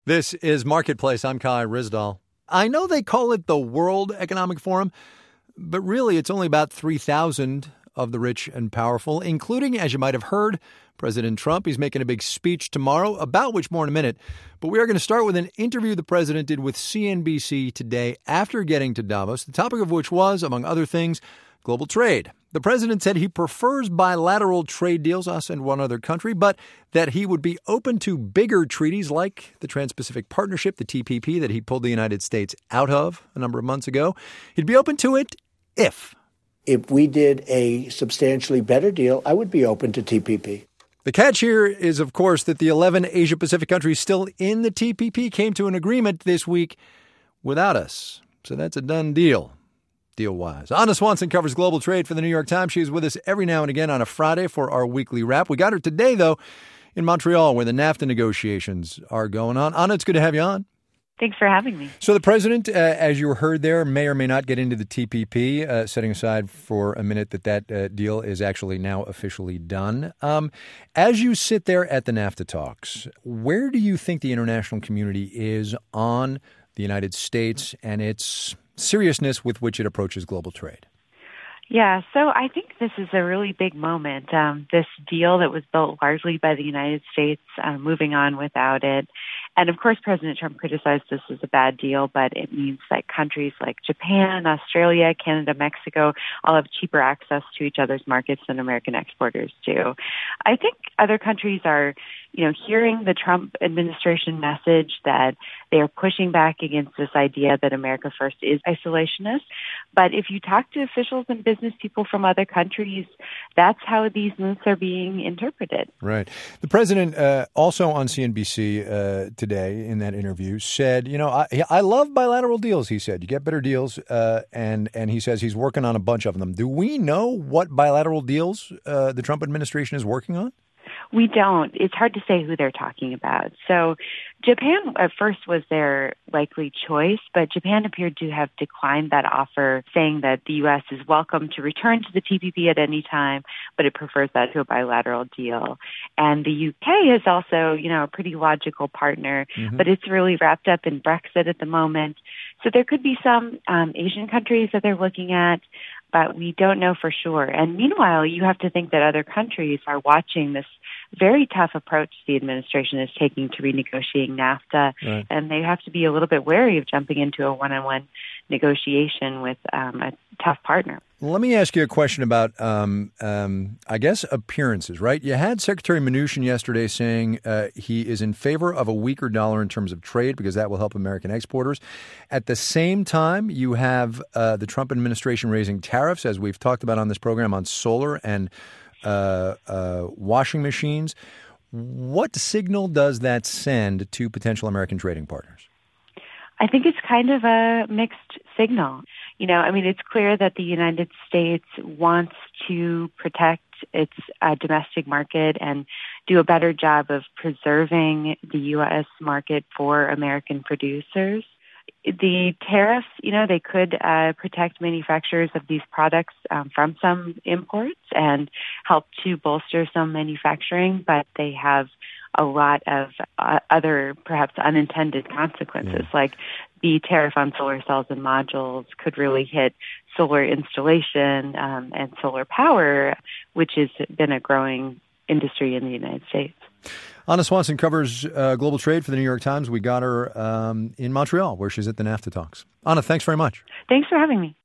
This is Marketplace. I'm Kai Ryssdal. I know they call it the World Economic Forum, but really it's only about 3,000 of the rich and powerful, including, as you might have heard, President Trump. He's making a big speech tomorrow, about which more in a minute. But we are going to start with an interview the president did with CNBC today after getting to Davos, the topic of which was, among other things, global trade. The president said he prefers bilateral trade deals, us and one other country, but that he would be open to bigger treaties like the Trans-Pacific Partnership, the TPP, that he pulled the United States out of a number of months ago. He'd be open to it if we did a substantially better deal, I would be open to TPP. The catch here is, of course, that the 11 Asia-Pacific countries still in the TPP came to an agreement this week without us. So that's a done deal. Deal-wise. Anna Swanson covers global trade for the New York Times. She's with us every now and again on a Friday for our weekly wrap. We got her today, though, in Montreal, where the NAFTA negotiations are going on. Anna, it's good to have you on. Thanks for having me. So the president, as you heard there, may or may not get into the TPP, setting aside for a minute that deal is actually now officially done. As you sit there at the NAFTA talks, where do you think the international community is on the United States and its seriousness with which it approaches global trade? Yeah, so I think this is a really big moment. This deal that was built largely by the United States, moving on without it. And of course, President Trump criticized this as a bad deal, but it means that countries like Japan, Australia, Canada, Mexico all have cheaper access to each other's markets than American exporters do. I think other countries are, hearing the Trump administration message that they are pushing back against this idea that America First is isolationist. But if you talk to officials and business people from other countries, that's how these moves are being interpreted. Right. The president also on CNBC today in that interview said, I love bilateral deals, he said. You get better deals. And he says he's working on a bunch of them. Do we know what bilateral deals the Trump administration is working on? We don't. It's hard to say who they're talking about. So Japan at first was their likely choice, but Japan appeared to have declined that offer, saying that the U.S. is welcome to return to the TPP at any time, but it prefers that to a bilateral deal. And the U.K. is also, a pretty logical partner, but it's really wrapped up in Brexit at the moment. So there could be some Asian countries that they're looking at, but we don't know for sure. And meanwhile, you have to think that other countries are watching this very tough approach the administration is taking to renegotiating NAFTA, right. And they have to be a little bit wary of jumping into a one-on-one negotiation with a tough partner. Let me ask you a question about, appearances, right? You had Secretary Mnuchin yesterday saying he is in favor of a weaker dollar in terms of trade because that will help American exporters. At the same time, you have the Trump administration raising tariffs, as we've talked about on this program, on solar and washing machines. What signal does that send to potential American trading partners? I think it's kind of a mixed signal. It's clear that the United States wants to protect its domestic market and do a better job of preserving the U.S. market for American producers. The tariffs, they could protect manufacturers of these products from some imports and help to bolster some manufacturing, but they have a lot of other perhaps unintended consequences, like the tariff on solar cells and modules could really hit solar installation and solar power, which has been a growing industry in the United States. Anna Swanson covers global trade for the New York Times. We got her in Montreal, where she's at the NAFTA talks. Anna, thanks very much. Thanks for having me.